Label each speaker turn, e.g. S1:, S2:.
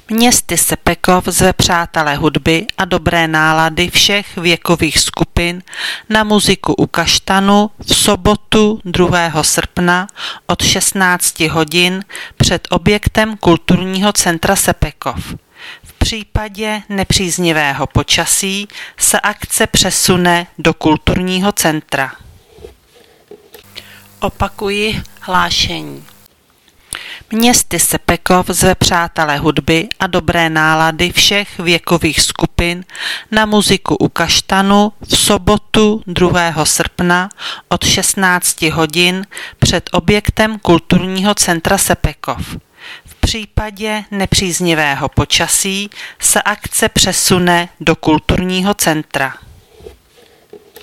S1: Městy Sepekov zve přátele hudby a dobré nálady všech věkových skupin na muziku u Kaštanu v sobotu 2. srpna od 16 hodin před objektem Kulturního centra Sepekov. V případě nepříznivého počasí se akce přesune do Kulturního centra. Opakuji hlášení. Městy Sepekov zve přátele hudby a dobré nálady všech věkových skupin na muziku u Kaštanu v sobotu 2. srpna od 16 hodin před objektem Kulturního centra Sepekov. V případě nepříznivého počasí se akce přesune do Kulturního centra.